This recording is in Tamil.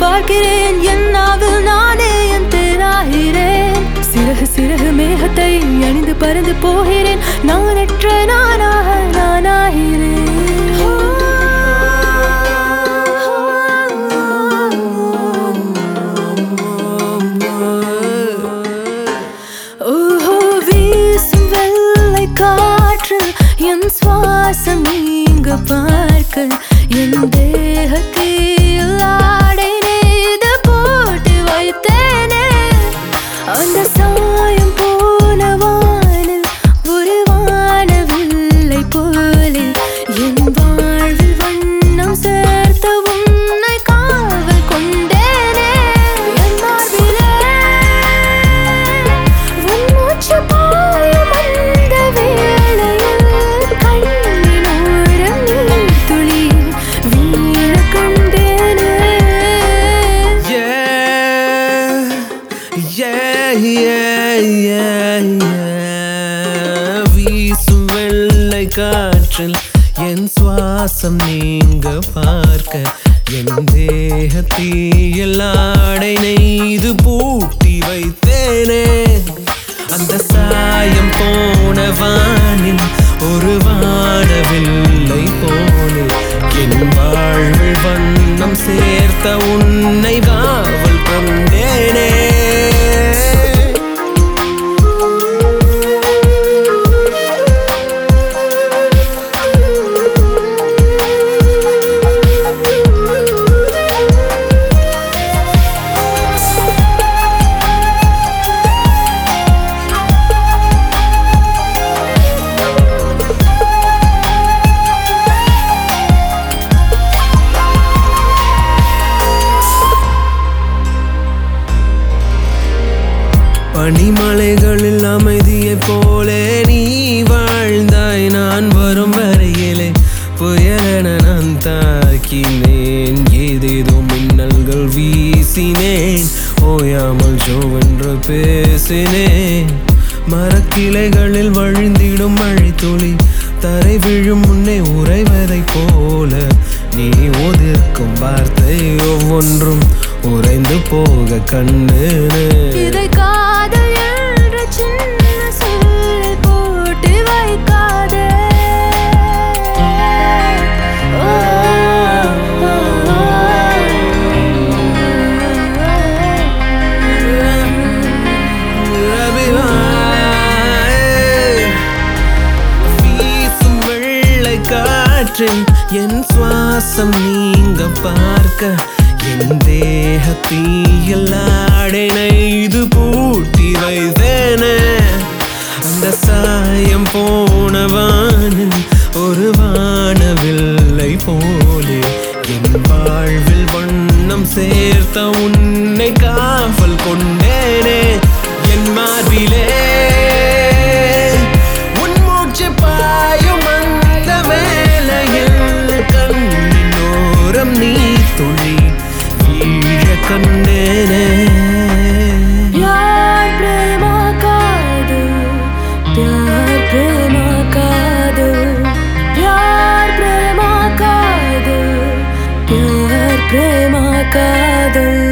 பார்க்கிறேன் என் நாவில் நானே என் தேனாகிறேன் சிறகு சிறகு மேகத்தை அணிந்து பறந்து போகிறேன் நானற்ற நானாகிறேன் என் சுவாசம் நீங்க பார்க்க என் தேகத்தில் ஆடை நெய்து போட்டு வைத்தேனே அந்த சாயம் போன வானில் ஒரு வானவில்லை போலே என் வாழ்வில் வண்ணம் சேர்த்த உன்னை காவல் கொண்டேனே என் மார்பிலே உன் மூச்சு பாயும் அந்த வேளையில் வீசும் வெள்ளை காற்றில் என் சுவாசம் நீங்க பார்க்க என் தேகத்தில் ஆடை நெய்து பூட்டி வைத்தேனே அந்த சாயம் போன வானில் ஒரு வானவில்லை போலே என் வாழ்வில் வண்ணம் சேர்த்த உன்னை காவல் கொண்டேனே பனிமலைகளில் அமைதியைப் போலே நீ வாழ்ந்தாய் நான் வரும் வரையிலே புயலென நான் தாக்கினேன் ஏதேதோ மின்னல்கள் வீசினேன் ஓயாமல் ஜோவென்று பேசினேன் மரக்கிளைகளில் வழிந்திடும் மழை துளி தரை விழும் முன்னே உறைவதைப் போல நீ ஒதிர்க்கும் வார்த்தை ஒவ்வொன்றும் உறைந்து போக கண்ணேனே இதை காதல் என்ற சின்ன சொல்லை போட்டு வைக்காதே வீசும் வெள்ளை காற்றில் என் சுவாசம் நீங்க பார்க்க என் தேகத்தில் ஆடை நெய்து பூட்டி வைத்தேனே அந்த சாயம் போன வானில் ஒரு வானவில்லை போலே என் வாழ்வில் வண்ணம் சேர்த்த உன்னை காவல் கொண்டேனே என் மார்பிலே உன் மூச்சு பாயும் அந்த வேளையில் கண்ணின் ஓரம் நீ துளி கண்டேனே प्यार प्रेम कादल प्यार प्रेम कादल प्यार प्रेम कादल प्यार प्रेम कादल